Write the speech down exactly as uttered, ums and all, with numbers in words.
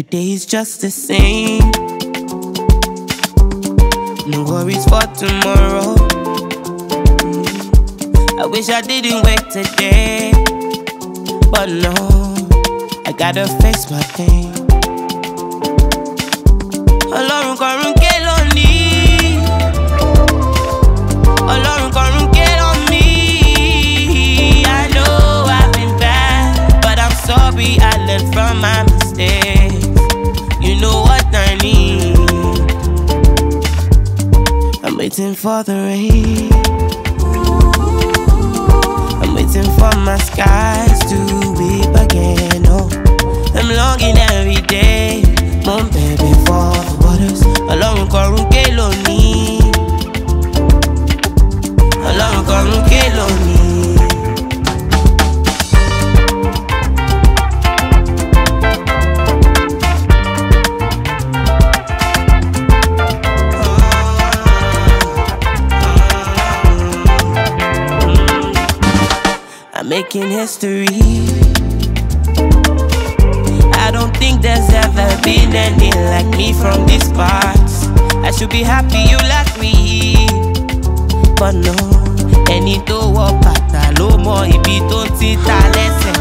Every day is just the same. No worries for tomorrow. I wish I didn't wait today, but no, I gotta face my pain. Ọlọ́run kọ̀run ké lónìí, Ọlọ́run kọ̀run ké on me. I know I've been bad, but I'm sorry I learned from my mistakes. You know what I need. I'm waiting for the rain. I'm waiting for my skies to weep again. Oh, I'm longing every day. Mom, baby, for the waters. Ọlọ́run kọ̀run ké lónìí, Ọlọ́run kọ̀run ké lónìí. I'm making history. I don't think there's ever been any like me from these parts. I should be happy you like me, but no. Ẹni tó wọ bàtà ló mọ ibi tó ti ta lẹ́sẹ̀.